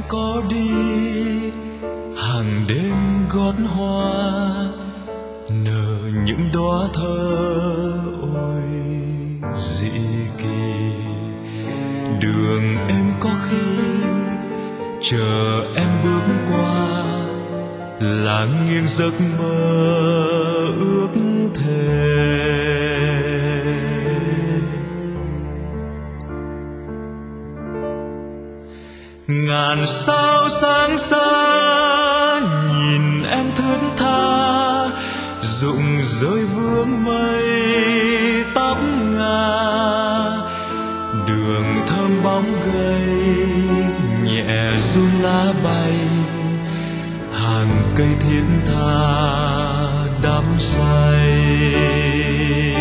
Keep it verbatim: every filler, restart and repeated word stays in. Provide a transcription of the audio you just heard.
có đi hàng đêm gót hoa nở những đóa thơ ôi dị kỳ. Đường em có khi chờ em bước qua làng nghiêng giấc mơ ước thề. Ngàn sao sáng xa nhìn em thướt tha, rụng rơi vương mây tắp ngà. Đường thơm bóng gầy nhẹ run lá bay, hàng cây thiết tha đắm say.